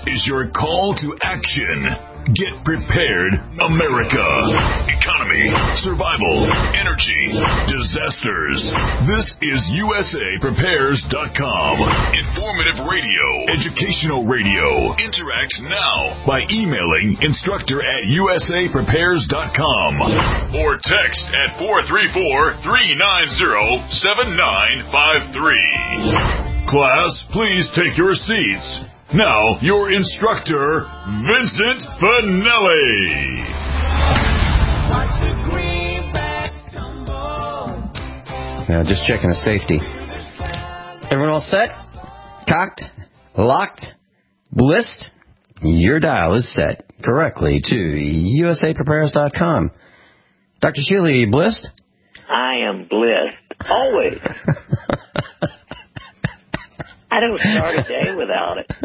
is your call to action. Get prepared, America. Economy, survival, energy, disasters. This is USAPrepares.com. Informative radio, educational radio. Interact now by emailing instructor@USAPrepares.com or text at 434-390-7953. Class, please take your seats. Now, your instructor, Vincent Finelli. Now, just checking the safety. Everyone all set? Cocked? Locked? Blissed? Your dial is set correctly to USAPrepares.com. Dr. Sheila, are you blissed? I am blissed. Always. I don't start a day without it.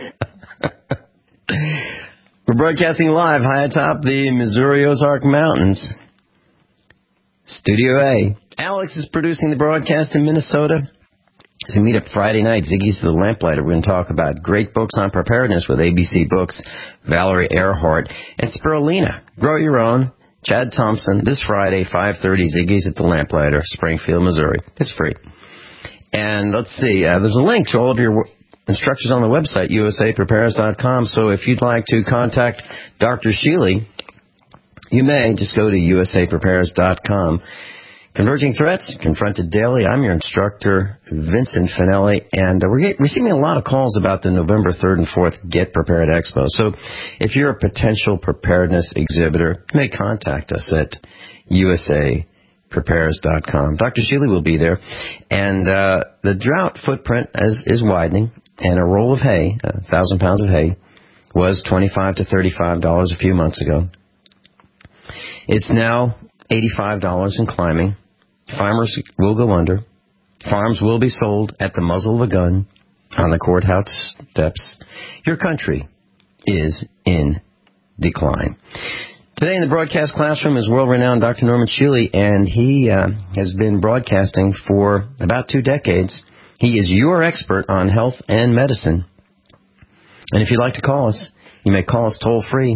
We're broadcasting live high atop the Missouri Ozark Mountains. Studio A. Alex is producing the broadcast in Minnesota. As we meet up Friday night, Ziggy's The Lamplighter. We're going to talk about great books on preparedness with ABC Books, Valerie Earhart, and Spirulina. Grow Your Own, Chad Thompson, this Friday, 5:30, Ziggy's at The Lamplighter, Springfield, Missouri. It's free. And let's see, there's a link to all of your instructions on the website, USAPrepares.com. So if you'd like to contact Dr. Sheely, you may just go to USAPrepares.com. Converging Threats, Confronted Daily. I'm your instructor, Vincent Finelli, and we're receiving a lot of calls about the November 3rd and 4th Get Prepared Expo. So if you're a potential preparedness exhibitor, you may contact us at USAPrepares.com. Dr. Sheely will be there, and the drought footprint is widening, and a roll of hay, 1,000 pounds of hay, was $25 to $35 a few months ago. It's now $85 and climbing. Farmers will go under. Farms will be sold at the muzzle of a gun on the courthouse steps. Your country is in decline. Today in the broadcast classroom is world-renowned Dr. Norman Sheely, and he has been broadcasting for about 2 decades. He is your expert on health and medicine. And if you'd like to call us, you may call us toll-free,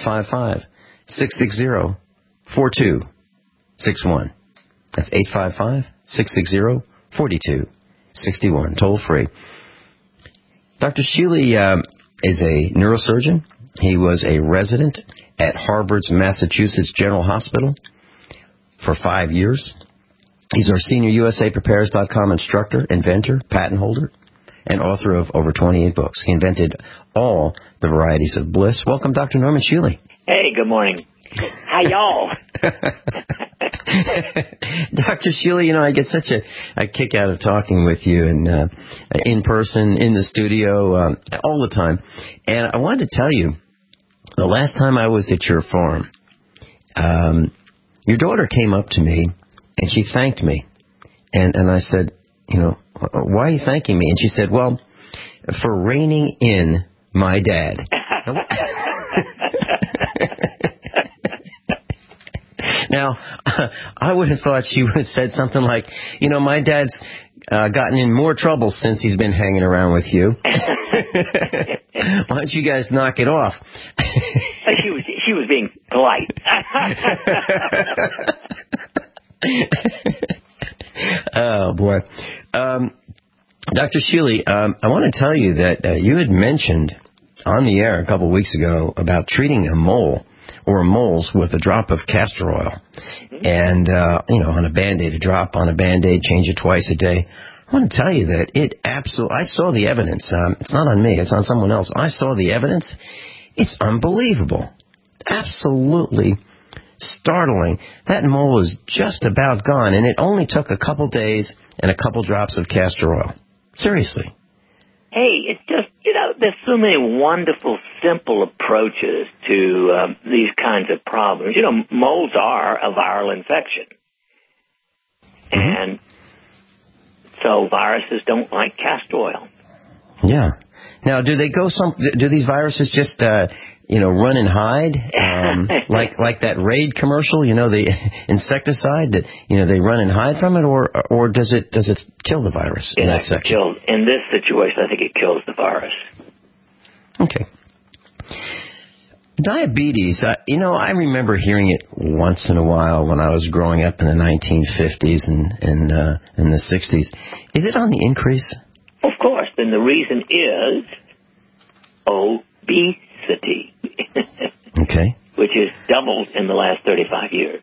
855-660-4261. That's 855-660-4261, toll-free. Dr. Sheely is a neurosurgeon. He was a resident at Harvard's Massachusetts General Hospital for 5 years. He's our senior USAPrepares.com instructor, inventor, patent holder, and author of over 28 books. He invented all the varieties of bliss. Welcome, Dr. Norman Sheely. Hey, good morning. How y'all? Dr. Sheely, I get such a kick out of talking with you and in person, in the studio, all the time. And I wanted to tell you, the last time I was at your farm, your daughter came up to me and she thanked me. And I said, why are you thanking me? And she said, well, for reining in my dad. Now, I would have thought she would have said something like, my dad's gotten in more trouble since he's been hanging around with you. Why don't you guys knock it off? She was being polite. Oh, boy. Dr. Sheely, I want to tell you that you had mentioned on the air a couple of weeks ago about treating a mole or moles with a drop of castor oil. And, on a Band-Aid, a drop on a Band-Aid, change it twice a day. I want to tell you that I saw the evidence. It's not on me, it's on someone else. I saw the evidence. It's unbelievable. Absolutely startling. That mole is just about gone, and it only took a couple days and a couple drops of castor oil. Seriously. Hey, it's just, there's so many wonderful, simple approaches to these kinds of problems. Moles are a viral infection. Mm-hmm. And so viruses don't like castor oil. Yeah. Now, do these viruses just, run and hide? like that Raid commercial, the insecticide that, they run and hide from it, or does it kill the virus in that section? In this situation, I think it kills the virus. Okay. Diabetes, I remember hearing it once in a while when I was growing up in the 1950s and in the 60s. Is it on the increase? Of course, and the reason is obesity, okay, which has doubled in the last 35 years.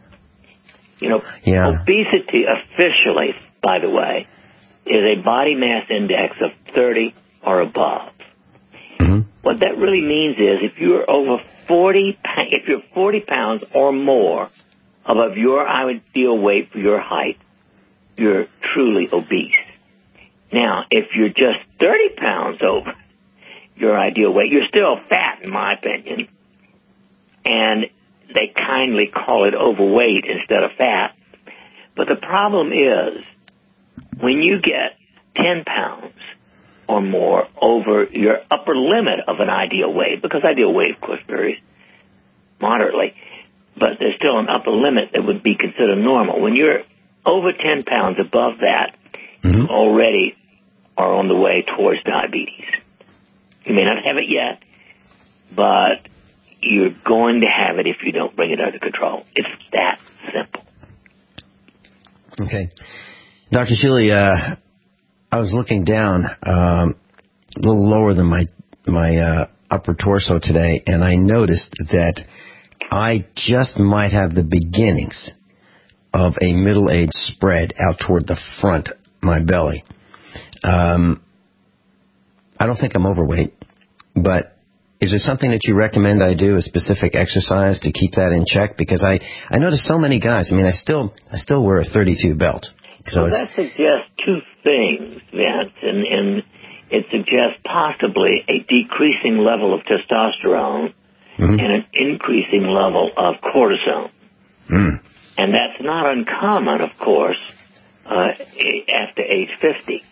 Obesity officially, by the way, is a body mass index of 30 or above. What that really means is if you're over 40 pounds or more above your ideal weight for your height, you're truly obese. Now, if you're just 30 pounds over your ideal weight, you're still fat, in my opinion. And they kindly call it overweight instead of fat. But the problem is, when you get 10 pounds or more over your upper limit of an ideal weight, because ideal weight, of course, varies moderately, but there's still an upper limit that would be considered normal. When you're over 10 pounds above that, you already are on the way towards diabetes. You may not have it yet, but you're going to have it if you don't bring it under control. It's that simple. Okay. Dr. Shealy, I was looking down a little lower than my upper torso today, and I noticed that I just might have the beginnings of a middle-age spread out toward the front, my belly. I don't think I'm overweight, but is there something that you recommend I do, a specific exercise to keep that in check? Because I notice so many guys, I still wear a 32 belt. So that suggests two things, Vince, and it suggests possibly a decreasing level of testosterone and an increasing level of cortisone. And that's not uncommon, of course, after age 50.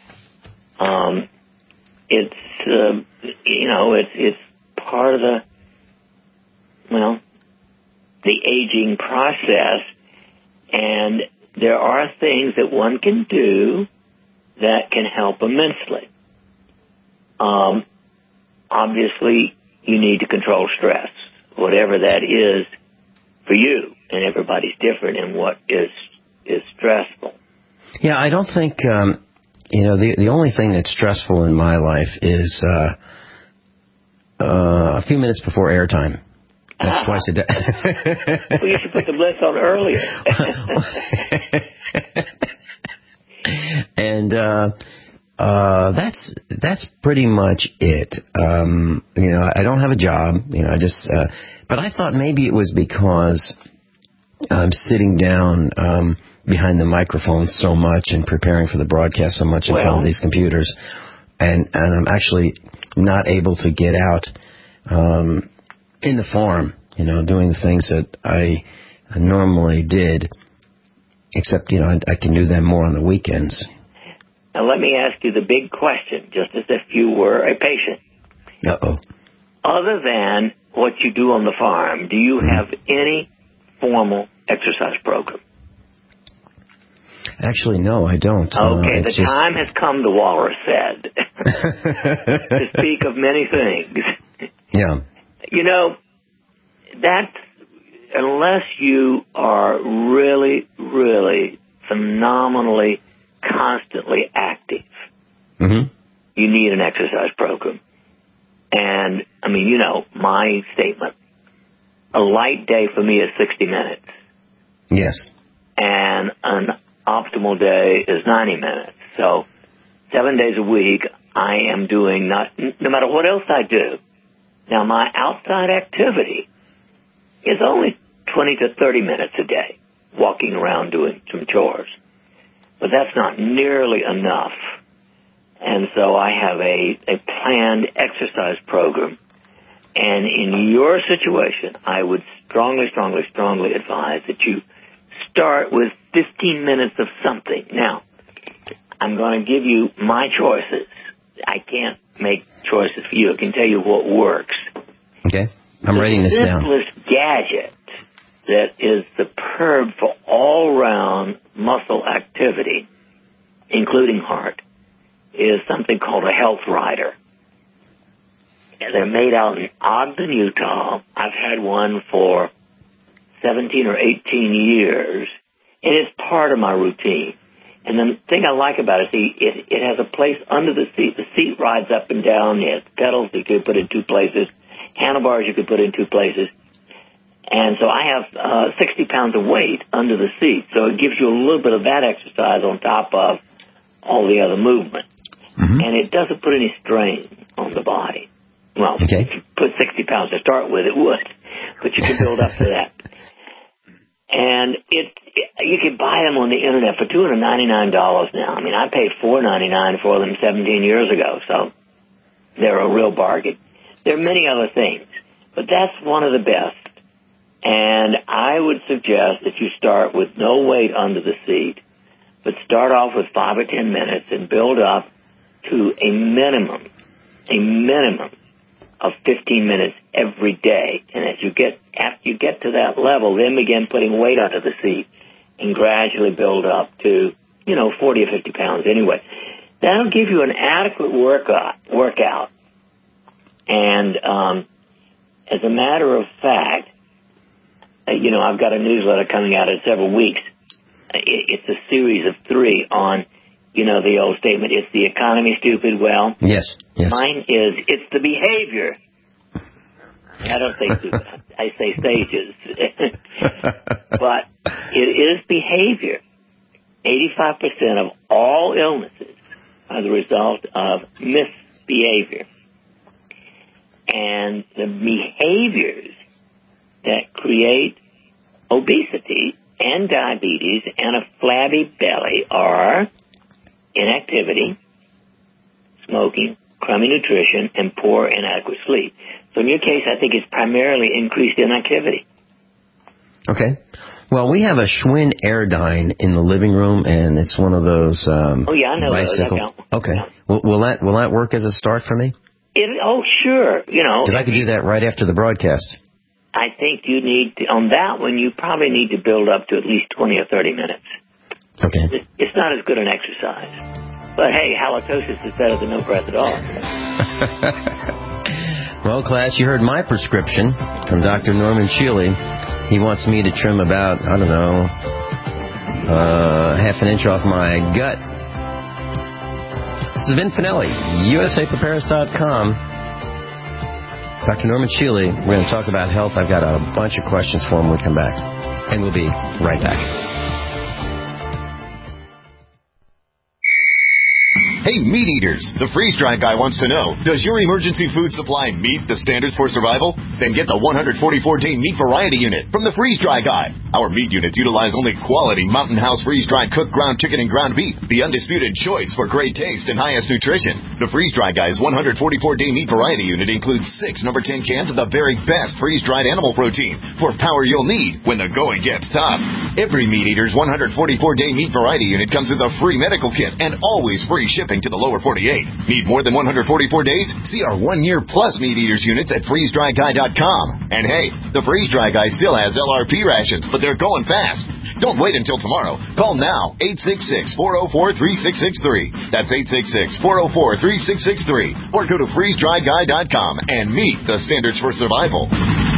It's part of the aging process, and there are things that one can do that can help immensely. Obviously, you need to control stress, whatever that is for you, and everybody's different in what is stressful. Yeah, I don't think, the only thing that's stressful in my life is a few minutes before airtime. That's twice a day. Well, you should put the blitz on earlier. And that's pretty much it. I don't have a job. But I thought maybe it was because I'm sitting down behind the microphone so much and preparing for the broadcast so much in front of these computers, and I'm actually not able to get out in the farm, doing the things that I normally did, except, I can do them more on the weekends. Now, let me ask you the big question, just as if you were a patient. Uh-oh. Other than what you do on the farm, do you have any formal exercise program? Actually, no, I don't. Okay, the time has come, the walrus said, to speak of many things. Yeah. That's, unless you are really, really phenomenally, constantly active, you need an exercise program. And, my statement, a light day for me is 60 minutes. Yes. And an optimal day is 90 minutes. So 7 days a week, I am doing no matter what else I do. Now, my outside activity is only 20 to 30 minutes a day, walking around doing some chores. But that's not nearly enough. And so I have a planned exercise program. And in your situation, I would strongly, strongly, strongly advise that you start with 15 minutes of something. Now, I'm going to give you my choices. I can't make choices for you. I can tell you what works. Okay. I'm writing this down. The simplest gadget that is superb for all-round muscle activity, including heart, is something called a health rider. They're made out in Ogden, Utah. I've had one for 17 or 18 years, and it's part of my routine. And the thing I like about it, it has a place under the seat. The seat rides up and down. It has pedals you could put in two places, handlebars you could put in two places. And so I have 60 pounds of weight under the seat, so it gives you a little bit of that exercise on top of all the other movement. Mm-hmm. And it doesn't put any strain on the body. Well, if you put 60 pounds to start with, it would, but you can build up to that. And you can buy them on the internet for $299 now. I mean, I paid $4.99 for them 17 years ago, so they're a real bargain. There are many other things, but that's one of the best. And I would suggest that you start with no weight under the seat, but start off with 5 or 10 minutes and build up to a minimum of 15 minutes every day. And after you get to that level, then begin putting weight under the seat and gradually build up to, 40 or 50 pounds anyway. That'll give you an adequate workout. And as a matter of fact, I've got a newsletter coming out in several weeks. It's a series of 3 on, the old statement, it's the economy, stupid. Well, yes. Mine is, it's the behavior. I don't say stupid, I say stages. But it is behavior. 85% of all illnesses are the result of misbehavior. And the behaviors that create obesity and diabetes and a flabby belly are inactivity, smoking, crummy nutrition, and poor, inadequate sleep. So in your case, I think it's primarily increased inactivity. Okay. Well, we have a Schwinn Airdyne in the living room, and it's one of those I know bicycle. Those. Okay. Yeah. Will that work as a start for me? Sure. Because I could do that right after the broadcast. I think you need to, on that one, you probably need to build up to at least 20 or 30 minutes. Okay. It's not as good an exercise. But, hey, halitosis is better than no breath at all. Well, class, you heard my prescription from Dr. Norman Shealy. He wants me to trim about, half an inch off my gut. This has been Finelli, USAPrepares.com. Dr. Norman Shealy, we're going to talk about health. I've got a bunch of questions for him when we come back. And we'll be right back. Hey, meat eaters, the freeze-dried guy wants to know, does your emergency food supply meet the standards for survival? Then get the 144-day meat variety unit from the freeze-dry guy. Our meat units utilize only quality Mountain House freeze-dried cooked ground chicken and ground beef, the undisputed choice for great taste and highest nutrition. The freeze-dry guy's 144-day meat variety unit includes 6 number 10 cans of the very best freeze-dried animal protein for power you'll need when the going gets tough. Every meat eater's 144-day meat variety unit comes with a free medical kit and always free shipping to the lower 48. Need more than 144 days? See our 1-year plus meat eaters units at freezedryguy.com. And hey, the Freeze Dry Guy still has LRP rations, but they're going fast. Don't wait until tomorrow. Call now, 866-404-3663. That's 866-404-3663. Or go to freezedryguy.com and meet the standards for survival.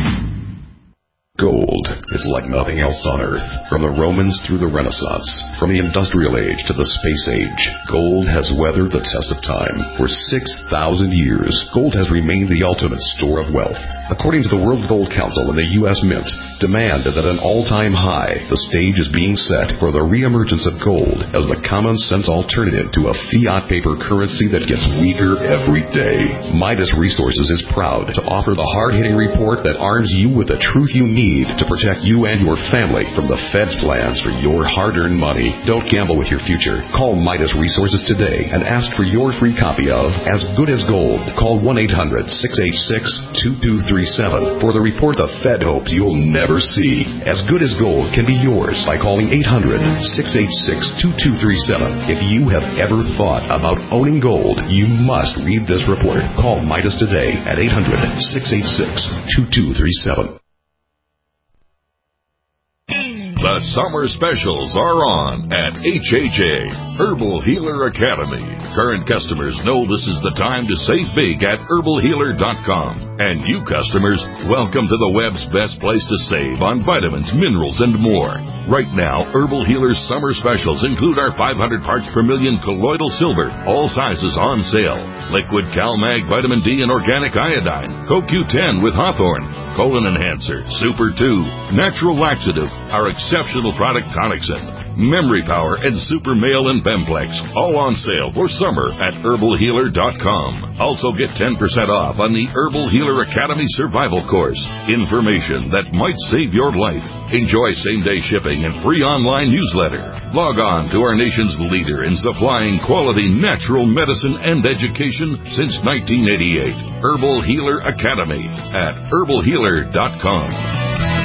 Gold is like nothing else on Earth. From the Romans through the Renaissance, from the Industrial Age to the Space Age, gold has weathered the test of time. For 6,000 years, gold has remained the ultimate store of wealth. According to the World Gold Council and the U.S. Mint, demand is at an all-time high. The stage is being set for the reemergence of gold as the common-sense alternative to a fiat paper currency that gets weaker every day. Midas Resources is proud to offer the hard-hitting report that arms you with the truth you need to protect you and your family from the Fed's plans for your hard-earned money. Don't gamble with your future. Call Midas Resources today and ask for your free copy of As Good as Gold. Call 1-800-686-2237 for the report the Fed hopes you'll never see. As Good as Gold can be yours by calling 800-686-2237. If you have ever thought about owning gold, you must read this report. Call Midas today at 800-686-2237. The summer specials are on at HHA, Herbal Healer Academy. Current customers know this is the time to save big at herbalhealer.com. And new customers, welcome to the web's best place to save on vitamins, minerals, and more. Right now, Herbal Healer's summer specials include our 500 parts per million colloidal silver, all sizes on sale. Liquid CalMag Vitamin D and Organic Iodine, CoQ10 with Hawthorne, Colon Enhancer, Super 2, Natural Laxative, our exceptional product Tonicsyn, Memory Power, and Super Male and Bemplex, all on sale for summer at herbalhealer.com. Also get 10% off on the Herbal Healer Academy Survival Course. Information that might save your life. Enjoy same-day shipping and free online newsletter. Log on to our nation's leader in supplying quality natural medicine and education since 1988. Herbal Healer Academy at herbalhealer.com.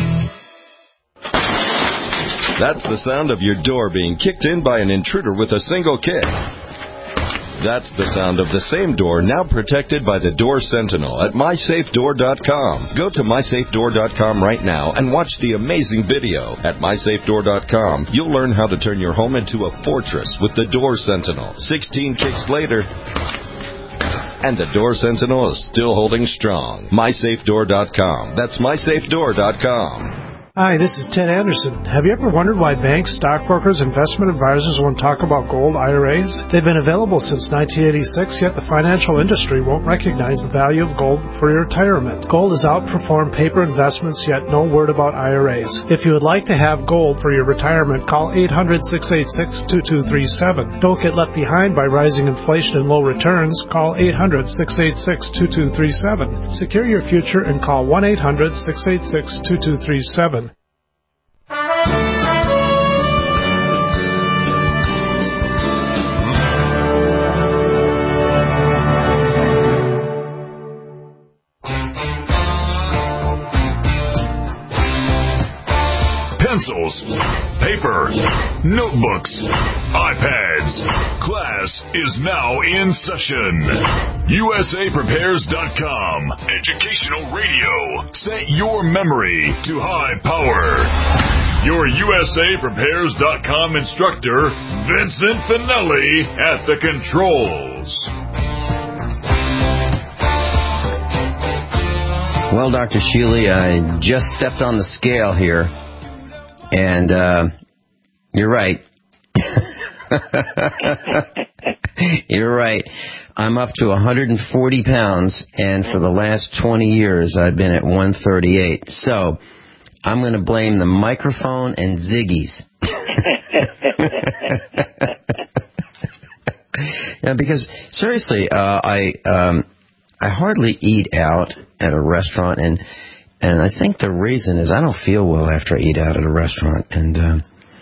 That's the sound of your door being kicked in by an intruder with a single kick. That's the sound of the same door now protected by the Door Sentinel at MySafeDoor.com. Go to MySafeDoor.com right now and watch the amazing video. At MySafeDoor.com, you'll learn how to turn your home into a fortress with the Door Sentinel. 16 kicks later, and the Door Sentinel is still holding strong. MySafeDoor.com. That's MySafeDoor.com. Hi, this is Ted Anderson. Have you ever wondered why banks, stockbrokers, investment advisors won't talk about gold IRAs? They've been available since 1986, yet the financial industry won't recognize the value of gold for your retirement. Gold has outperformed paper investments, yet no word about IRAs. If you would like to have gold for your retirement, call 800-686-2237. Don't get left behind by rising inflation and low returns. Call 800-686-2237. Secure your future and call 1-800-686-2237. Pencils, paper, notebooks, iPads. Class is now in session. USAPrepares.com. Educational radio. Set your memory to high power. Your USAPrepares.com instructor, Vincent Finelli, at the controls. Well, Dr. Shealy, I just stepped on the scale here. And you're right. You're right. I'm up to 140 pounds, and for the last 20 years I've been at 138. So I'm going to blame the microphone and Ziggy's. Yeah, because seriously, I hardly eat out at a restaurant, and I think the reason is I don't feel well after I eat out at a restaurant, and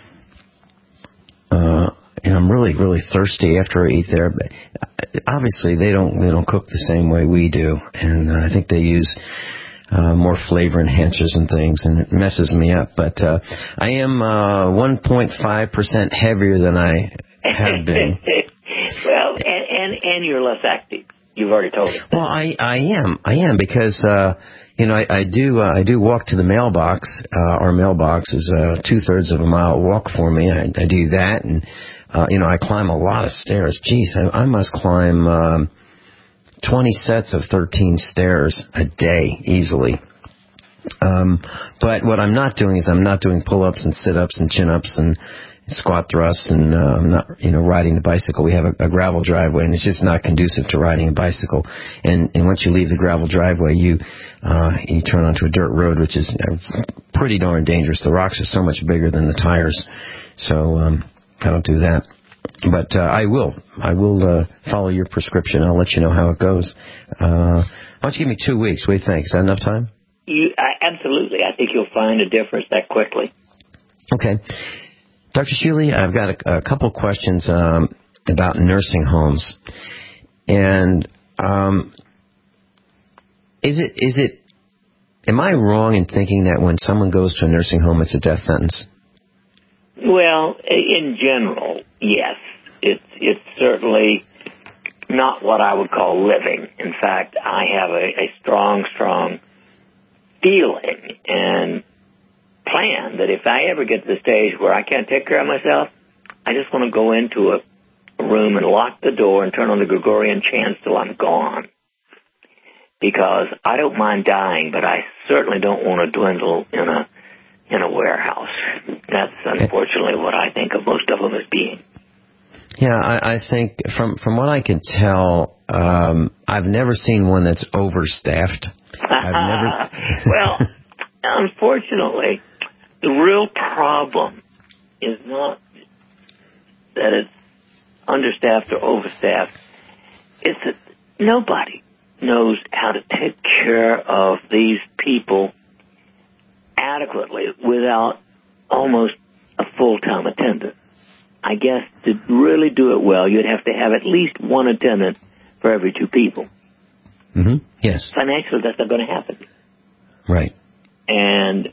I'm really, really thirsty after I eat there. But obviously, they don't cook the same way we do, and I think they use more flavor enhancers and things, and it messes me up. But I am 1.5% heavier than I have been. Well, and you're less active. You've already told me. Well, I am because I do walk to the mailbox. Our mailbox is 2/3 of a mile walk for me. I do that, and I climb a lot of stairs. Geez, I must climb 20 sets of 13 stairs a day easily. But what I'm not doing is I'm not doing pull-ups and sit-ups and chin-ups and squat thrusts, and I'm not, riding the bicycle. We have a gravel driveway, and it's just not conducive to riding a bicycle. And once you leave the gravel driveway, you turn onto a dirt road, which is pretty darn dangerous. The rocks are so much bigger than the tires, so I don't do that. But I will follow your prescription. I'll let you know how it goes. Why don't you give me 2 weeks? What do you think? Is that enough time? Absolutely. I think you'll find a difference that quickly. Okay. Dr. Shealy, I've got a couple questions about nursing homes. And am I wrong in thinking that when someone goes to a nursing home, it's a death sentence? Well, in general, yes. It's certainly not what I would call living. In fact, I have a strong feeling, and plan that if I ever get to the stage where I can't take care of myself, I just want to go into a room and lock the door and turn on the Gregorian chants till I'm gone. Because I don't mind dying, but I certainly don't want to dwindle in a warehouse. That's unfortunately what I think of most of them as being. Yeah, I think from what I can tell, I've never seen one that's overstaffed. I've never. Well, unfortunately, the real problem is not that it's understaffed or overstaffed. It's that nobody knows how to take care of these people adequately without almost a full-time attendant. I guess to really do it well, you'd have to have at least one attendant for every 2 people. Mm-hmm. Yes. Financially, that's not going to happen. Right. And,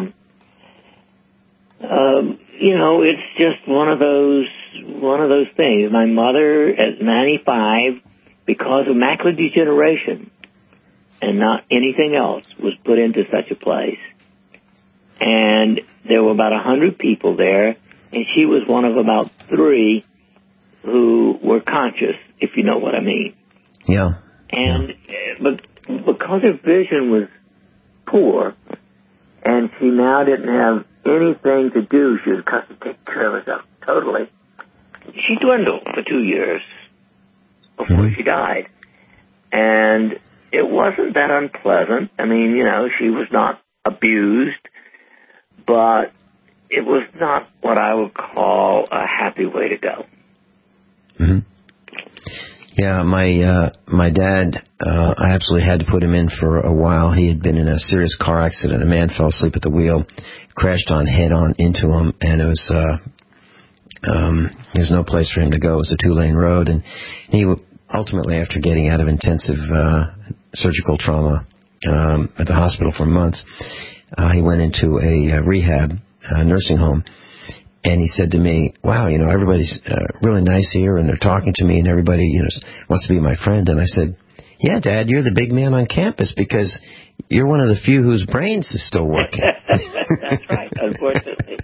it's just one of those things. My mother, at 95, because of macular degeneration and not anything else, was put into such a place. And there were about 100 people there, and she was one of about 3 who were conscious, if you know what I mean. Yeah. And but because her vision was poor, and she now didn't have anything to do, she was accustomed to take care of herself totally. She dwindled for 2 years before she died. And it wasn't that unpleasant. I mean, she was not abused, but it was not what I would call a happy way to go. Mm-hmm. Yeah, my dad, I absolutely had to put him in for a while. He had been in a serious car accident. A man fell asleep at the wheel, crashed head-on into him, and it was there's no place for him to go. It was a 2-lane road, and he ultimately, after getting out of intensive surgical trauma at the hospital for months, he went into a rehab nursing home. And he said to me, wow, everybody's really nice here, and they're talking to me, and everybody wants to be my friend. And I said, yeah, Dad, you're the big man on campus because you're one of the few whose brains is still working. That's right, unfortunately.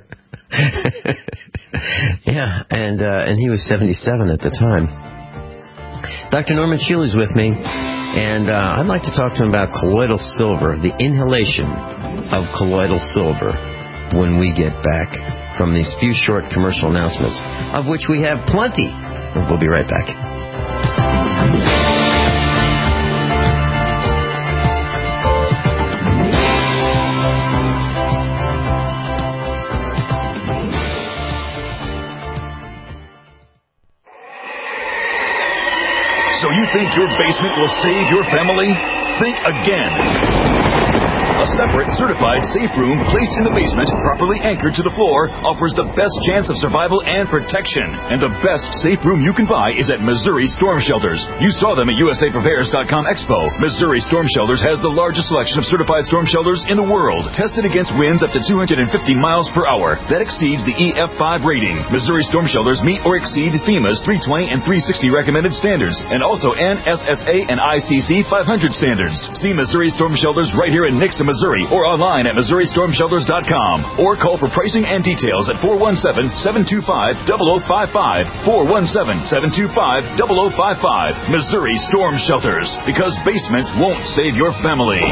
Yeah, and he was 77 at the time. Dr. Norman Shealy's with me, and I'd like to talk to him about colloidal silver, the inhalation of colloidal silver, when we get back from these few short commercial announcements, of which we have plenty. We'll be right back. So you think your basement will save your family? Think again. A separate, certified safe room placed in the basement, properly anchored to the floor, offers the best chance of survival and protection. And the best safe room you can buy is at Missouri Storm Shelters. You saw them at USAPrepares.com Expo. Missouri Storm Shelters has the largest selection of certified storm shelters in the world, tested against winds up to 250 miles per hour. That exceeds the EF5 rating. Missouri Storm Shelters meet or exceed FEMA's 320 and 360 recommended standards, and also NSSA and ICC 500 standards. See Missouri Storm Shelters right here in Nixon, Missouri, or online at MissouriStormShelters.com, or call for pricing and details at 417-725-0055, 417-725-0055. Missouri Storm Shelters, because basements won't save your family.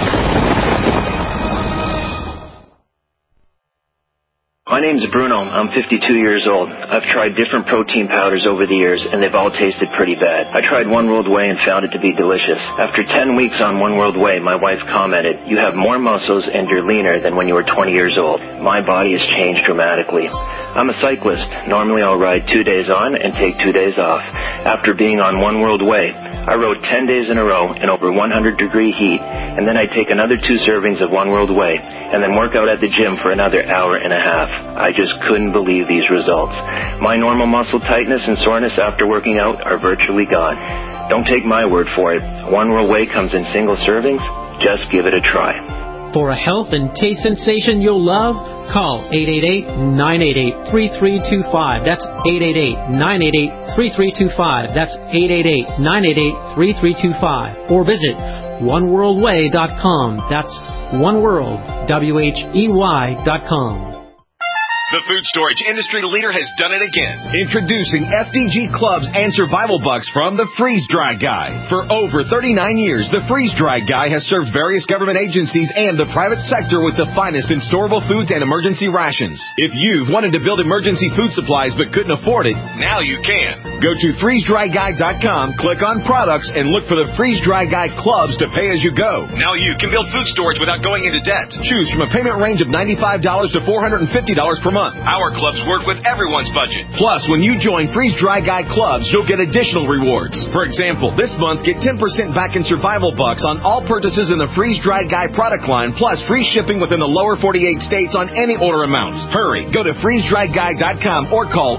My name's Bruno. I'm 52 years old. I've tried different protein powders over the years, and they've all tasted pretty bad. I tried One World Whey and found it to be delicious. After 10 weeks on One World Whey, my wife commented, "You have more muscles and you're leaner than when you were 20 years old." My body has changed dramatically. I'm a cyclist. Normally I'll ride 2 days on and take 2 days off. After being on One World Whey, I rode 10 days in a row in over 100-degree heat, and then I'd take another 2 servings of One World Whey, and then work out at the gym for another hour and a half. I just couldn't believe these results. My normal muscle tightness and soreness after working out are virtually gone. Don't take my word for it. One World Whey comes in single servings. Just give it a try. For a health and taste sensation you'll love, call 888-988-3325. That's 888-988-3325. That's 888-988-3325. Or visit oneworldway.com. That's oneworldwhey.com. The food storage industry leader has done it again. Introducing FDG Clubs and Survival Bucks from the Freeze Dry Guy. For over 39 years, the Freeze Dry Guy has served various government agencies and the private sector with the finest in storable foods and emergency rations. If you've wanted to build emergency food supplies but couldn't afford it, now you can. Go to freezedryguy.com, click on products, and look for the Freeze Dry Guy Clubs to pay as you go. Now you can build food storage without going into debt. Choose from a payment range of $95 to $450 per month. Our clubs work with everyone's budget. Plus, when you join Freeze Dry Guy Clubs, you'll get additional rewards. For example, this month, get 10% back in Survival Bucks on all purchases in the Freeze Dry Guy product line, plus free shipping within the lower 48 states on any order amounts. Hurry, go to freezedryguy.com or call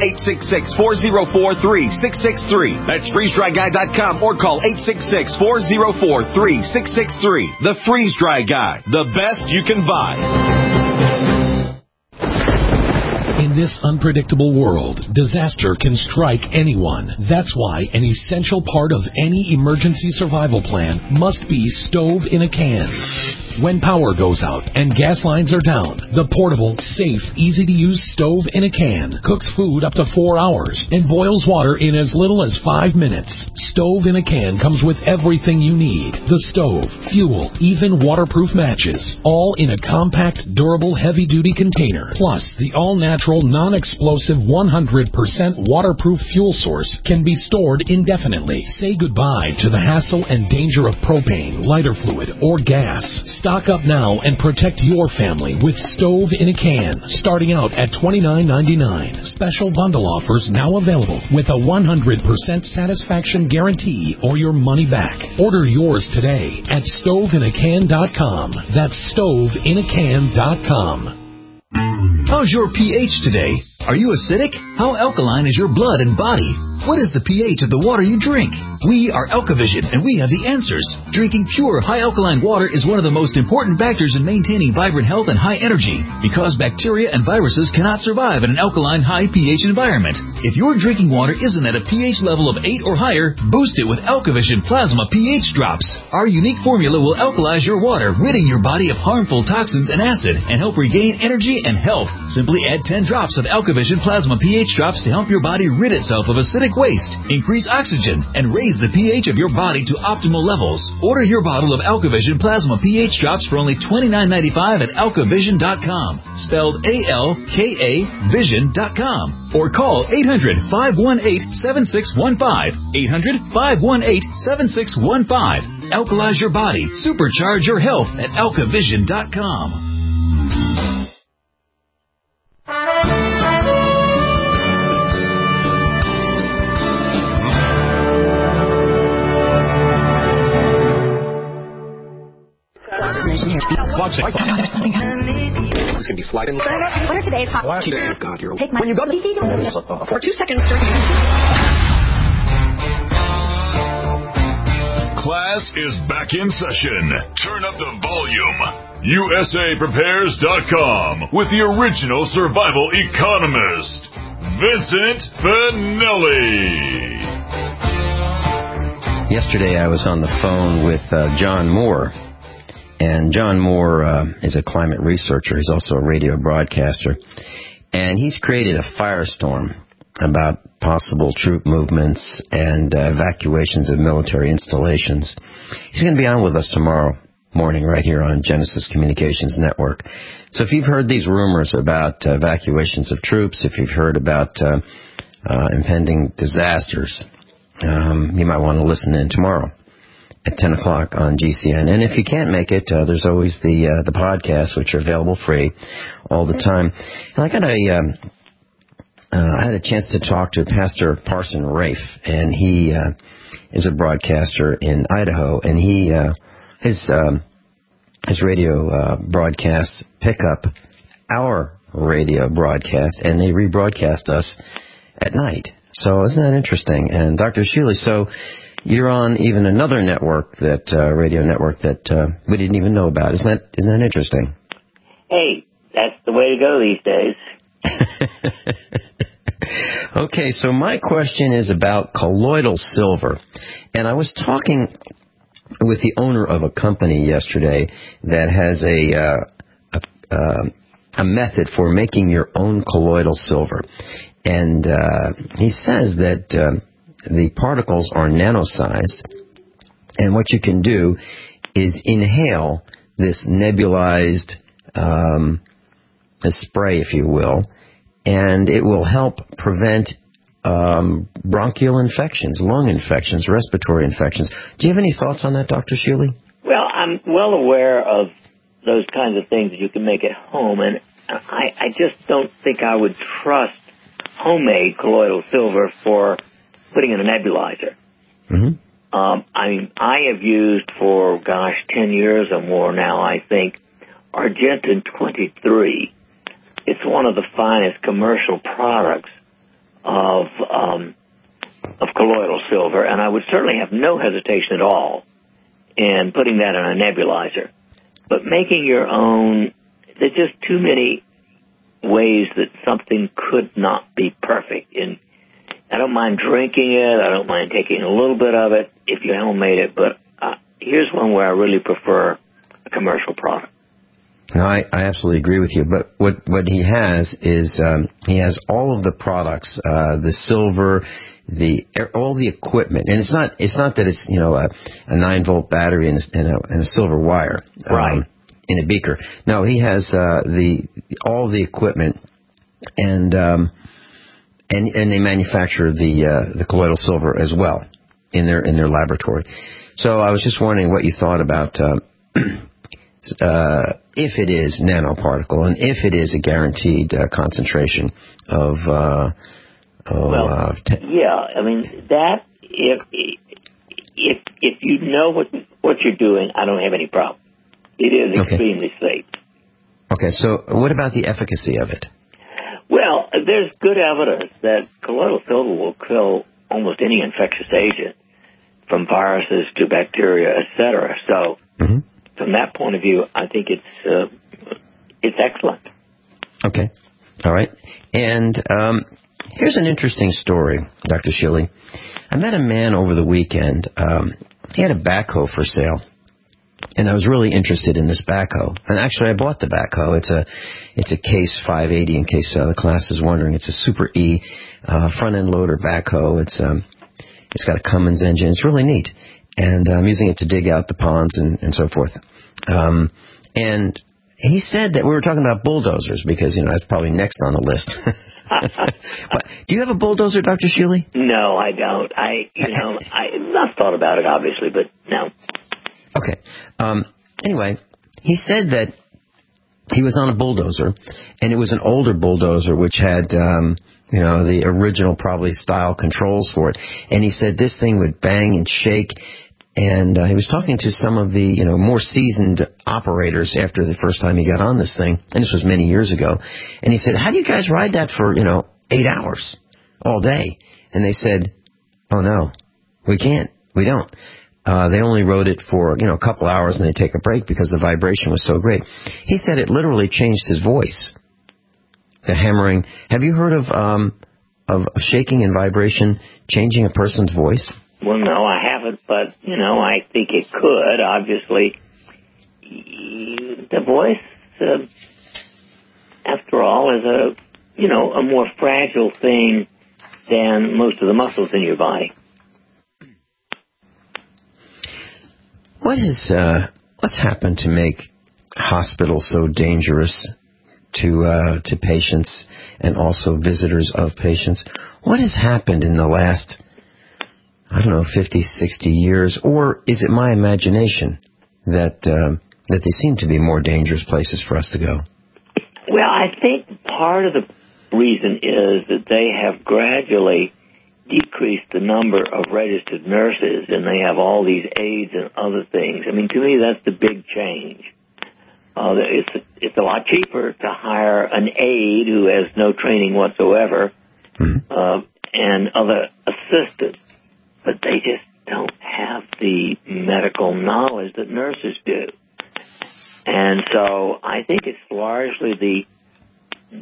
866-404-3663. That's freezedryguy.com or call 866-404-3663. The Freeze Dry Guy, the best you can buy. In this unpredictable world, disaster can strike anyone. That's why an essential part of any emergency survival plan must be stove in a can. When power goes out and gas lines are down, the portable, safe, easy-to-use stove in a can cooks food up to 4 hours and boils water in as little as 5 minutes. Stove in a can comes with everything you need. The stove, fuel, even waterproof matches, all in a compact, durable, heavy-duty container. Plus, the all-natural, non-explosive, 100% waterproof fuel source can be stored indefinitely. Say goodbye to the hassle and danger of propane, lighter fluid, or gas. Stock up now and protect your family with Stove in a Can, starting out at $29.99. Special bundle offers now available with a 100% satisfaction guarantee or your money back. Order yours today at stoveinacan.com. That's stoveinacan.com. How's your pH today? Are you acidic? How alkaline is your blood and body? What is the pH of the water you drink? We are Alkavision, and we have the answers. Drinking pure, high alkaline water is one of the most important factors in maintaining vibrant health and high energy, because bacteria and viruses cannot survive in an alkaline, high pH environment. If your drinking water isn't at a pH level of 8 or higher, boost it with Alkavision Plasma pH Drops. Our unique formula will alkalize your water, ridding your body of harmful toxins and acid, and help regain energy and health. Simply add 10 drops of Alkavision Plasma pH Drops to help your body rid itself of acidic waste, increase oxygen, and raise the pH of your body to optimal levels. Order your bottle of Alkavision Plasma pH Drops for only $29.95 at alkavision.com, spelled A-L-K-A vision.com, or call 800-518-7615, 800-518-7615. Alkalize your body, supercharge your health at alkavision.com. This is going to be sliding. What are today's hot? Oh God, you're take my. When you go to for 2 seconds. Class is back in session. Turn up the volume. USAPrepares.com with the original survival economist, Vincent Finelli. Yesterday I was on the phone with John Moore. And John Moore is a climate researcher. He's also a radio broadcaster. And he's created a firestorm about possible troop movements and evacuations of military installations. He's going to be on with us tomorrow morning right here on Genesis Communications Network. So if you've heard these rumors about evacuations of troops, if you've heard about impending disasters, you might want to listen in tomorrow at 10 o'clock on GCN. And if you can't make it, there's always the podcasts, which are available free all the time. And I got I had a chance to talk to Pastor Parson Rafe, and he is a broadcaster in Idaho, and his radio broadcasts pick up our radio broadcast, and they rebroadcast us at night. So isn't that interesting? And Dr. Shealy, so you're on even another network, that radio network that we didn't even know about. Isn't that interesting? Hey, that's the way to go these days. Okay, so my question is about colloidal silver. And I was talking with the owner of a company yesterday that has a method for making your own colloidal silver. And he says that the particles are nano-sized, and what you can do is inhale this nebulized spray, if you will, and it will help prevent bronchial infections, lung infections, respiratory infections. Do you have any thoughts on that, Dr. Shealy? Well, I'm well aware of those kinds of things that you can make at home, and I just don't think I would trust homemade colloidal silver for putting in a nebulizer. Mm-hmm. I have used for, 10 years or more now, I think, Argentin 23. It's one of the finest commercial products of colloidal silver, and I would certainly have no hesitation at all in putting that in a nebulizer. But making your own, there's just too many ways that something could not be perfect. And I don't mind drinking it. I don't mind taking a little bit of it if you homemade it. But here's one where I really prefer a commercial product. No, I absolutely agree with you. But what he has is he has all of the products, the silver, all the equipment, and it's not that it's a 9-volt battery and a silver wire, right, in a beaker. No, he has all the equipment, and they manufacture the colloidal silver as well in their laboratory. So I was just wondering what you thought about if it is nanoparticle and if it is a guaranteed concentration of. Yeah, I mean that if you know what you're doing, I don't have any problem. It is extremely safe. Okay, so what about the efficacy of it? Well, there's good evidence that colloidal silver will kill almost any infectious agent, from viruses to bacteria, etc. So, from that point of view, I think it's excellent. Okay, all right, and here's an interesting story, Dr. Shealy. I met a man over the weekend. He had a backhoe for sale, and I was really interested in this backhoe. And actually, I bought the backhoe. It's a Case 580, in case the class is wondering. It's a Super E front-end loader backhoe. It's got a Cummins engine. It's really neat, and I'm using it to dig out the ponds and so forth. And he said that we were talking about bulldozers because that's probably next on the list. But do you have a bulldozer, Dr. Shealy? No, I don't. I've thought about it, obviously, but no. Okay. Anyway, he said that he was on a bulldozer, and it was an older bulldozer which had, the original probably style controls for it. And he said this thing would bang and shake. And he was talking to some of the, more seasoned operators after the first time he got on this thing, and this was many years ago. And he said, "How do you guys ride that for, 8 hours all day?" And they said, "Oh no, we can't. We don't." They only rode it for, a couple hours, and they take a break because the vibration was so great. He said it literally changed his voice. The hammering. Have you heard of shaking and vibration changing a person's voice? Well, no, I haven't, but, I think it could. Obviously, the voice, after all, is a more fragile thing than most of the muscles in your body. What's happened to make hospitals so dangerous to patients and also visitors of patients? What has happened in the last 50, 60 years, or is it my imagination that they seem to be more dangerous places for us to go? Well, I think part of the reason is that they have gradually decreased the number of registered nurses, and they have all these aides and other things. I mean, to me, that's the big change. It's a lot cheaper to hire an aide who has no training whatsoever and other assistants. But they just don't have the medical knowledge that nurses do. And so I think it's largely the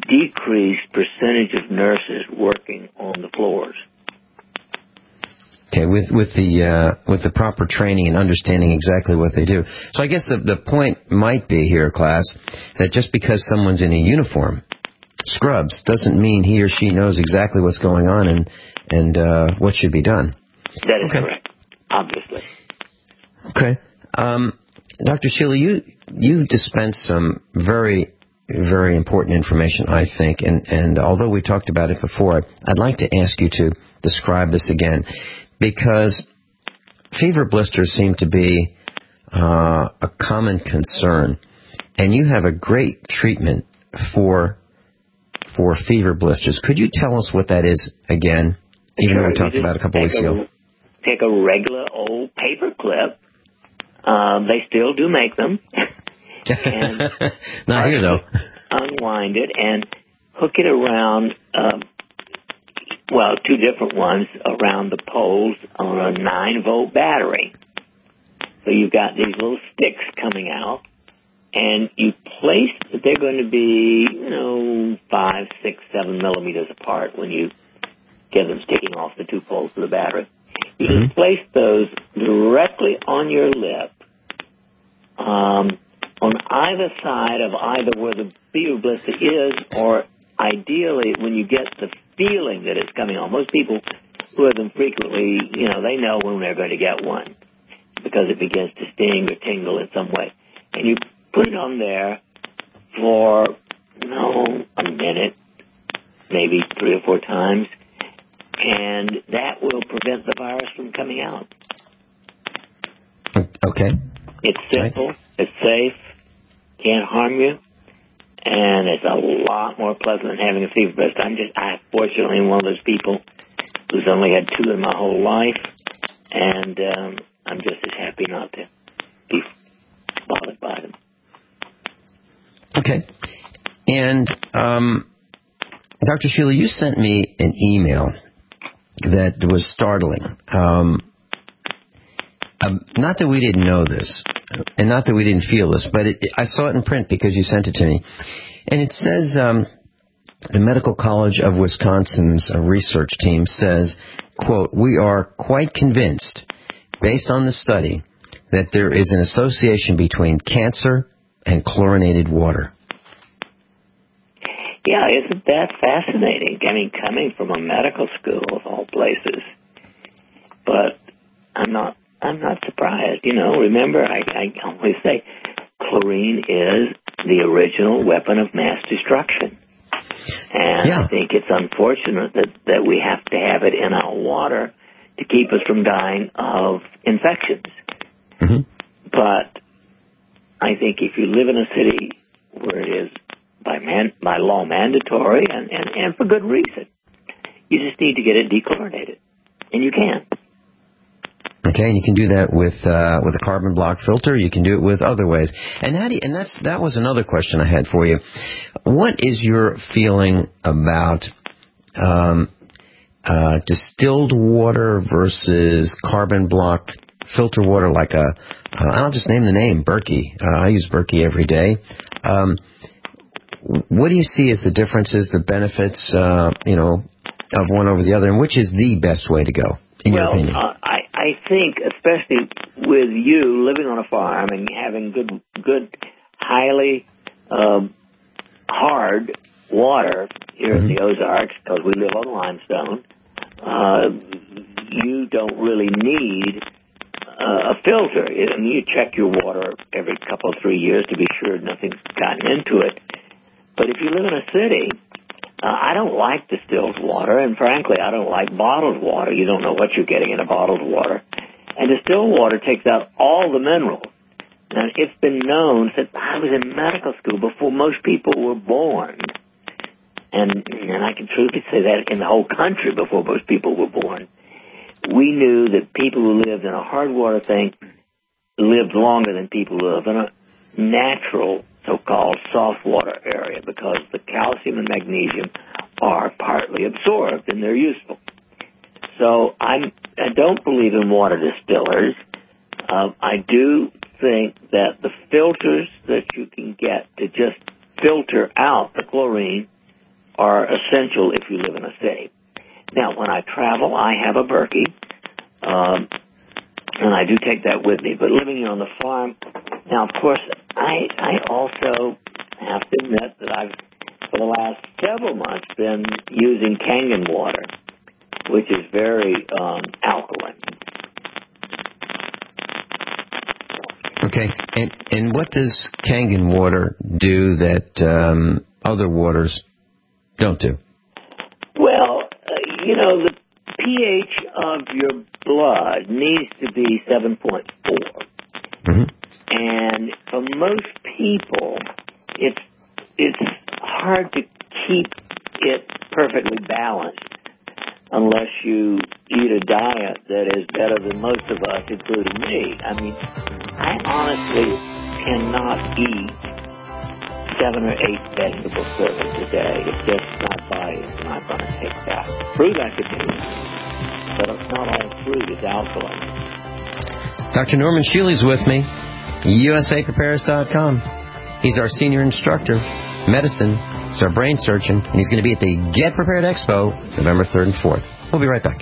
decreased percentage of nurses working on the floors. Okay, with the proper training and understanding exactly what they do. So I guess the point might be here, class, that just because someone's in a uniform, scrubs, doesn't mean he or she knows exactly what's going on and what should be done. That is correct, obviously. Okay. Dr. Sheila, you dispense some very, very important information, I think, and although we talked about it before, I'd like to ask you to describe this again, because fever blisters seem to be a common concern, and you have a great treatment for fever blisters. Could you tell us what that is again, even though we talked about it a couple weeks ago? Take a regular old paper clip. They still do make them. And not here, though. Unwind it and hook it around, two different ones around the poles on a 9-volt battery. So you've got these little sticks coming out, and you place, they're going to be, 5, 6, 7 millimeters apart when you get them sticking off the 2 poles of the battery. You can place those directly on your lip, on either side of either where the fever blister is, or ideally when you get the feeling that it's coming on. Most people who have them frequently, they know when they're going to get one because it begins to sting or tingle in some way. And you put it on there for, a minute, maybe 3 or 4 times, and that will prevent the virus from coming out. Okay. It's simple, it's safe, can't harm you, and it's a lot more pleasant than having a fever blister. I fortunately am one of those people who's only had 2 in my whole life, and I'm just as happy not to be bothered by them. Okay. And Dr. Sheila, you sent me an email that was startling. Not that we didn't know this, and not that we didn't feel this, but I saw it in print because you sent it to me. And it says, the Medical College of Wisconsin's research team says, quote, "We are quite convinced, based on the study, that there is an association between cancer and chlorinated water." Yeah, isn't that fascinating? I mean, coming from a medical school of all places. But I'm not surprised. Remember, I always say chlorine is the original weapon of mass destruction. And I think it's unfortunate that we have to have it in our water to keep us from dying of infections. Mm-hmm. But I think if you live in a city where it is by law mandatory and for good reason, you just need to get it dechlorinated. And you can. Okay, and you can do that with a carbon block filter. You can do it with other ways. And that was another question I had for you. What is your feeling about distilled water versus carbon block filter water? Like I'll just name the name, Berkey. I use Berkey every day. What do you see as the differences, the benefits, of one over the other, and which is the best way to go, in your opinion? I think, especially with you living on a farm and having good, highly hard water here in the Ozarks, because we live on limestone, you don't really need a filter. I mean, you check your water every couple, 3 years to be sure nothing's gotten into it. But if you live in a city, I don't like distilled water, and frankly, I don't like bottled water. You don't know what you're getting in a bottled water. And distilled water takes out all the minerals. Now, it's been known since I was in medical school, before most people were born, and I can truly say that in the whole country before most people were born, we knew that people who lived in a hard water thing lived longer than people who live in a natural so-called soft water area, because the calcium and magnesium are partly absorbed and they're useful. So I don't believe in water distillers. I do think that the filters that you can get to just filter out the chlorine are essential if you live in a city. Now, when I travel, I have a Berkey. And I do take that with me. But living on the farm, now, of course, I also have to admit that I've, for the last several months, been using Kangen water, which is very alkaline. Okay, and what does Kangen water do that other waters don't do? Well, the pH of your blood needs to be 7.4. Mm-hmm. And for most people, it's hard to keep it perfectly balanced unless you eat a diet that is better than most of us, including me. I mean, I honestly cannot eat 7 or 8 vegetable servings a day. It's just my body is not going to take that. Fruit I could do, but not all fruit is alkaline. Dr. Norman Shealy's with me, USAPrepares.com. He's our senior instructor, medicine. It's our brain surgeon, and he's going to be at the Get Prepared Expo November 3rd and 4th. We'll be right back.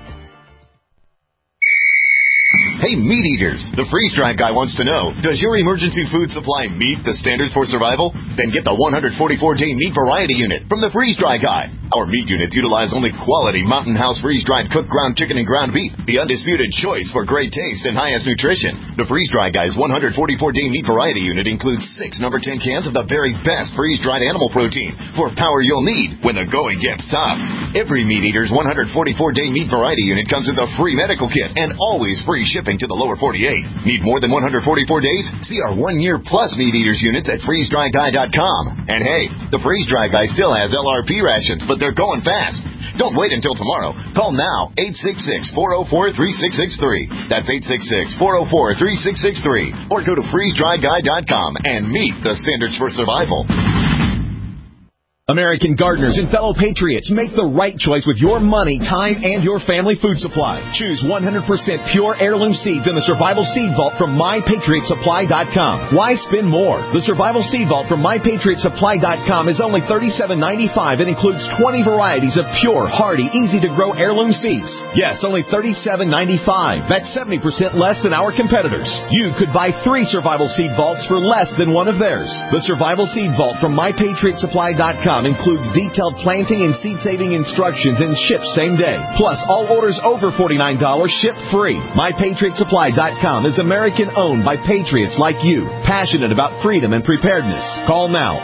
Hey, meat eaters! The freeze-dried guy wants to know, does your emergency food supply meet the standards for survival? Then get the 144-day meat variety unit from the freeze-dry guy. Our meat units utilize only quality Mountain House freeze-dried cooked ground chicken and ground beef, the undisputed choice for great taste and highest nutrition. The freeze-dry guy's 144-day meat variety unit includes 6 number 10 cans of the very best freeze-dried animal protein for power you'll need when the going gets tough. Every meat eater's 144-day meat variety unit comes with a free medical kit and always free shipping to the lower 48. Need more than 144 days? See our 1-year plus meat eaters units at freezedryguy.com. And hey, the Freeze Dry Guy still has LRP rations, but they're going fast. Don't wait until tomorrow. Call now, 866-404-3663. That's 866-404-3663. Or go to freezedryguy.com and meet the standards for survival. American gardeners and fellow patriots, make the right choice with your money, time, and your family food supply. Choose 100% pure heirloom seeds in the Survival Seed Vault from MyPatriotSupply.com. Why spend more? The Survival Seed Vault from MyPatriotSupply.com is only $37.95 and includes 20 varieties of pure, hardy, easy-to-grow heirloom seeds. Yes, only $37.95. That's 70% less than our competitors. You could buy 3 Survival Seed Vaults for less than one of theirs. The Survival Seed Vault from MyPatriotSupply.com includes detailed planting and seed-saving instructions and ships same day. Plus, all orders over $49 ship free. MyPatriotSupply.com is American-owned by patriots like you, passionate about freedom and preparedness. Call now,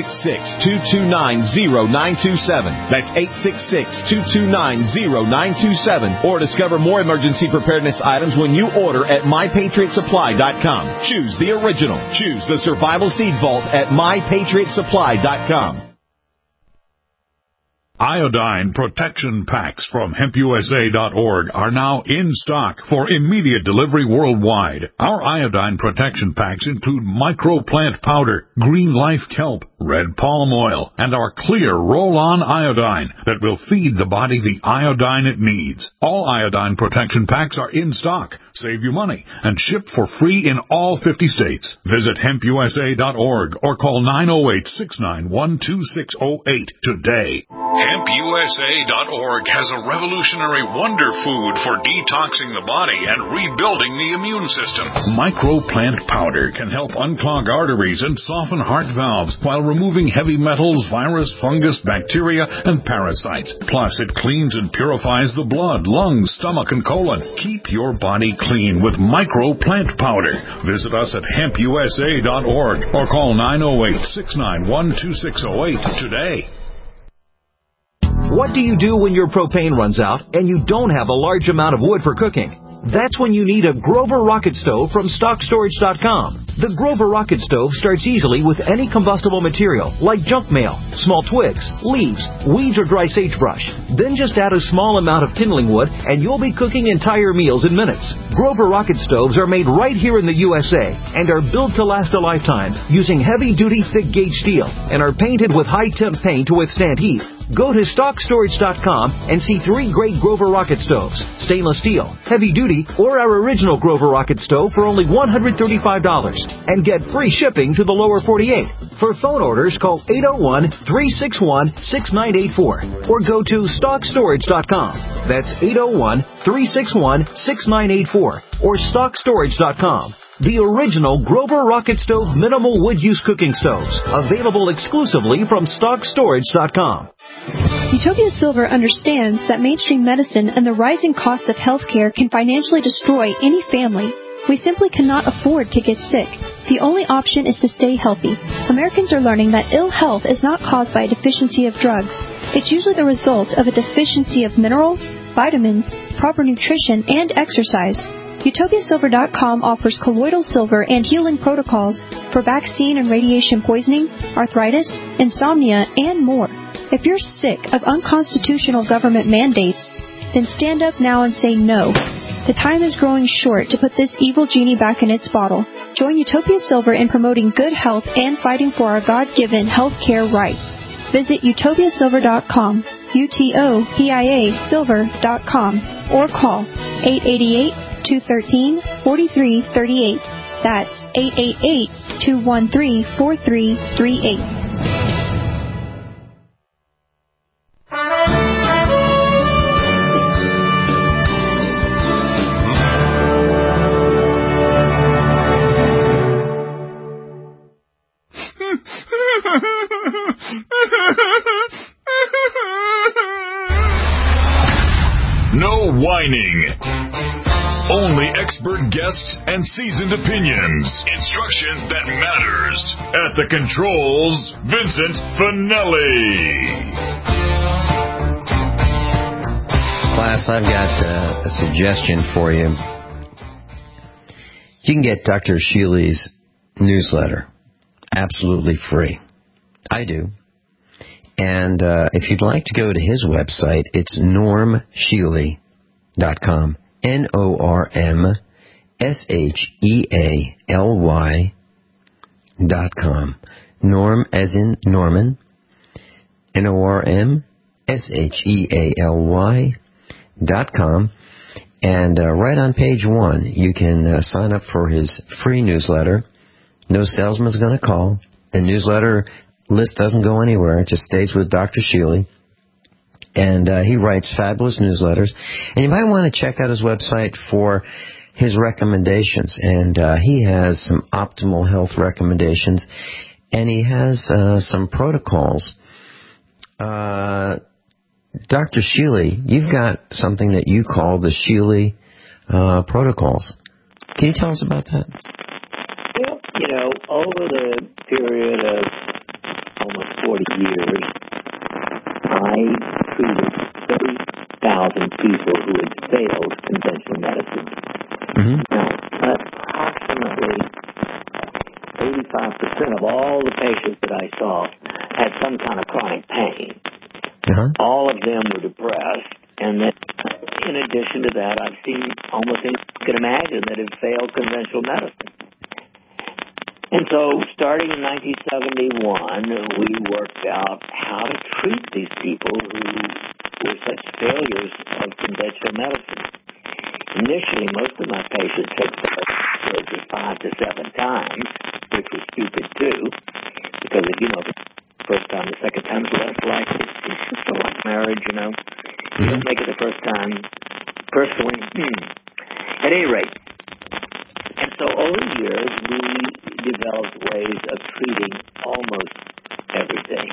866-229-0927. That's 866-229-0927. Or discover more emergency preparedness items when you order at MyPatriotSupply.com. Choose the original. Choose the Survival Seed Vault at MyPatriotSupply.com. Iodine protection packs from HempUSA.org are now in stock for immediate delivery worldwide. Our iodine protection packs include microplant powder, green life kelp, red palm oil, and our clear roll-on iodine that will feed the body the iodine it needs. All iodine protection packs are in stock, save you money, and shipped for free in all 50 states. Visit HempUSA.org or call 908-691-2608 today. HempUSA.org has a revolutionary wonder food for detoxing the body and rebuilding the immune system. Microplant powder can help unclog arteries and soften heart valves while removing heavy metals, virus, fungus, bacteria, and parasites. Plus, it cleans and purifies the blood, lungs, stomach, and colon. Keep your body clean with Microplant powder. Visit us at HempUSA.org or call 908-691-2608 today. What do you do when your propane runs out and you don't have a large amount of wood for cooking? That's when you need a Grover Rocket Stove from StockStorage.com. The Grover Rocket Stove starts easily with any combustible material like junk mail, small twigs, leaves, weeds, or dry sagebrush. Then just add a small amount of kindling wood and you'll be cooking entire meals in minutes. Grover Rocket Stoves are made right here in the USA and are built to last a lifetime using heavy-duty thick-gauge steel and are painted with high-temp paint to withstand heat. Go to StockStorage.com and see 3 great Grover rocket stoves, stainless steel, heavy duty, or our original Grover rocket stove for only $135 and get free shipping to the lower 48. For phone orders, call 801-361-6984 or go to StockStorage.com. That's 801-361-6984 or StockStorage.com. The original Grover Rocket Stove Minimal Wood Use Cooking Stoves, available exclusively from StockStorage.com. Utopia Silver understands that mainstream medicine and the rising cost of healthcare can financially destroy any family. We simply cannot afford to get sick. The only option is to stay healthy. Americans are learning that ill health is not caused by a deficiency of drugs. It's usually the result of a deficiency of minerals, vitamins, proper nutrition, and exercise. UtopiaSilver.com offers colloidal silver and healing protocols for vaccine and radiation poisoning, arthritis, insomnia, and more. If you're sick of unconstitutional government mandates, then stand up now and say no. The time is growing short to put this evil genie back in its bottle. Join Utopia Silver in promoting good health and fighting for our God-given health care rights. Visit UtopiaSilver.com, UTOPIA Silver.com, or call 888-213-4338. That's 888-213-4338. No whining. Only expert guests and seasoned opinions. Instruction that matters. At the controls, Vincent Finelli. Class, I've got a suggestion for you. You can get Dr. Shealy's newsletter absolutely free. I do. And if you'd like to go to his website, it's normshealy.com. NORMSHEALY.com. Norm as in Norman. NORMSHEALY.com. And right on page 1, you can sign up for his free newsletter. No salesman's going to call. The newsletter list doesn't go anywhere. It just stays with Dr. Shealy. And he writes fabulous newsletters. And you might want to check out his website for his recommendations. And he has some optimal health recommendations. And he has some protocols. Dr. Shealy, you've got something that you call the Shealy protocols. Can you tell us about that? Well, over the period of almost 40 years, I treated 30,000 people who had failed conventional medicine. Mm-hmm. Now, approximately 85% of all the patients that I saw had some kind of chronic pain. Uh-huh. All of them were depressed. And then, in addition to that, I've seen almost anyone you can imagine that have failed conventional medicine. And so, starting in 1971, we worked out how to treat these people who were such failures of conventional medicine. Initially, most of my patients had failed 5 to 7 times, which was stupid too, because if the first time, the second time is less likely. It's just like marriage, You don't make it the first time. Personally, At any rate, and so over the years, we developed ways of treating almost everything.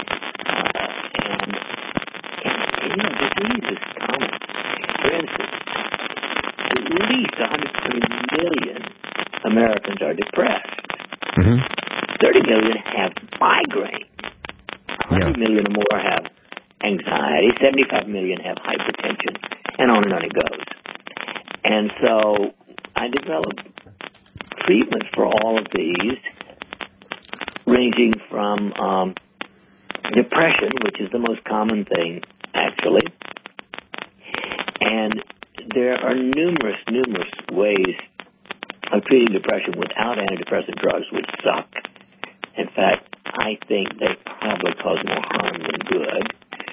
Disease is common. For instance, at least 120 million Americans are depressed. Mm-hmm. 30 million have migraine. 100 million or more have anxiety. 75 million have hypertension. And on it goes. And so I developed treatments for all of these, ranging from depression, which is the most common thing, actually. And there are numerous ways of treating depression without antidepressant drugs, which suck. In fact, I think they probably cause more harm than good.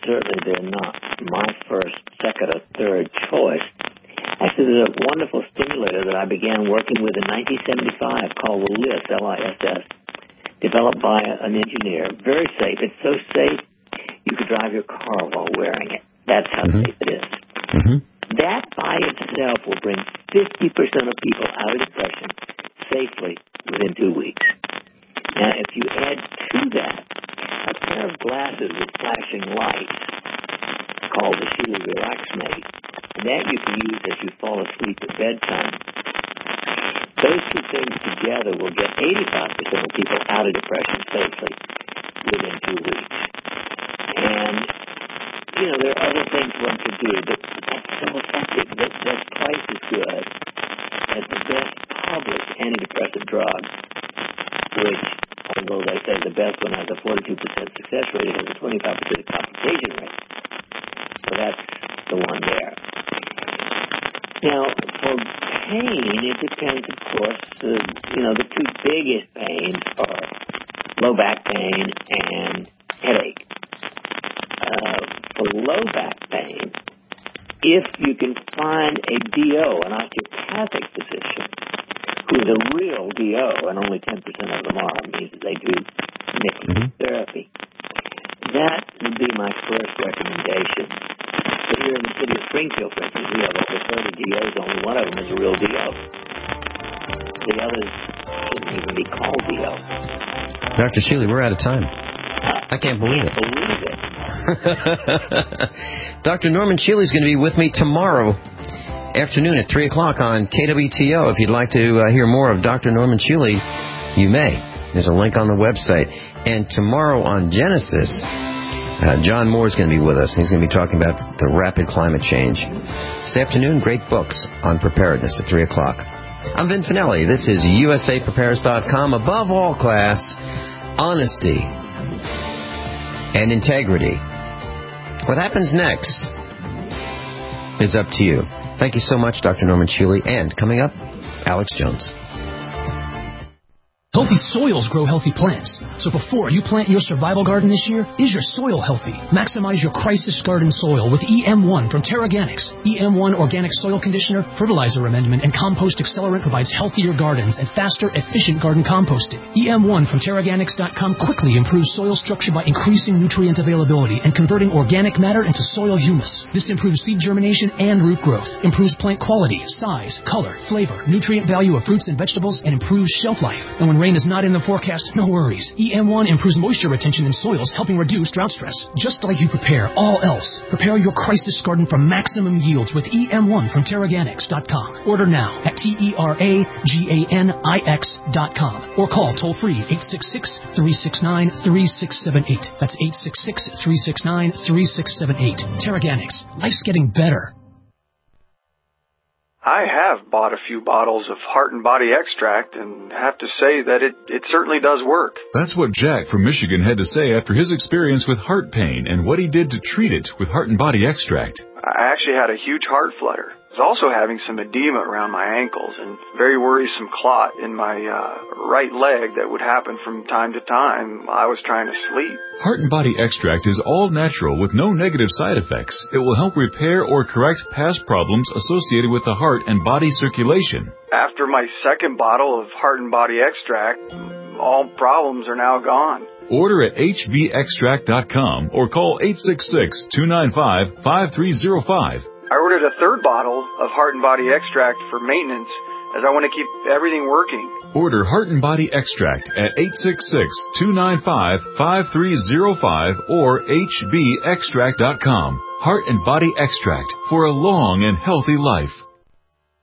certainly they're not my first, second, or third choice. Actually, there's a wonderful stimulator that I began working with in 1975 called the LISS, L-I-S-S, developed by an engineer. Very safe. It's so safe you could drive your car while wearing it. That's how safe it is. That by itself will bring 50% of people out of depression safely within 2 weeks. Now, if you add to that a pair of glasses with flashing lights called the Sheely Relax Mate, that you can use as you fall asleep at bedtime, those two things together will get 85% of people out of depression safely within 2 weeks. And, you know, there are other things one could do, but that's so effective. That twice as good as the best public antidepressant drug, which, although they say the best one has a 42% success rate, it has a 25% complication rate. So that's the one there. Now, for pain, it depends, of course. The two biggest pains are low back pain and headache. For low back pain, if you can find a DO, an osteopathic physician, who is a real DO, and only 10% of them are, means that they do nickel therapy, that would be my first recommendation. But here in the city of Springfield, for instance, we have over 30 DOs. Only one of them is a real DO. The others shouldn't even be called DO. Dr. Sheely, we're out of time. I can't believe it. Dr. Norman Sheely is going to be with me tomorrow afternoon at 3 o'clock on KWTO. If you'd like to hear more of Dr. Norman Sheely, you may. There's a link on the website. And tomorrow on Genesis, John Moore is going to be with us. He's going to be talking about the rapid climate change. This afternoon, great books on preparedness at 3 o'clock. I'm Vin Finelli. This is USAPrepares.com. Above all, class, honesty and integrity. What happens next is up to you. Thank you so much, Dr. Norman Sheely. And coming up, Alex Jones. Healthy soils grow healthy plants. So before you plant your survival garden this year, is your soil healthy? Maximize your crisis garden soil with EM1 from Terraganics. EM1 Organic Soil Conditioner, Fertilizer Amendment, and Compost Accelerant provides healthier gardens and faster, efficient garden composting. EM1 from Terraganics.com quickly improves soil structure by increasing nutrient availability and converting organic matter into soil humus. This improves seed germination and root growth, improves plant quality, size, color, flavor, nutrient value of fruits and vegetables, and improves shelf life. And when rain is not in the forecast, no worries. EM1 improves moisture retention in soils, helping reduce drought stress. Just like you prepare all else, prepare your crisis garden for maximum yields with EM1 from Terraganics.com. Order now at TERAGANIX.com or call toll-free 866-369-3678. That's 866-369-3678. Terraganics. Life's getting better. I have bought a few bottles of Heart and Body Extract and have to say that it certainly does work. That's what Jack from Michigan had to say after his experience with heart pain and what he did to treat it with Heart and Body Extract. I actually had a huge heart flutter. I was also having some edema around my ankles and very worrisome clot in my right leg that would happen from time to time. I was trying to sleep. Heart and Body Extract is all natural with no negative side effects. It will help repair or correct past problems associated with the heart and body circulation. After my second bottle of Heart and Body Extract, all problems are now gone. Order at hvextract.com or call 866-295-5305. I ordered a third bottle of Heart and Body Extract for maintenance as I want to keep everything working. Order Heart and Body Extract at 866-295-5305 or hvextract.com. Heart and Body Extract for a long and healthy life.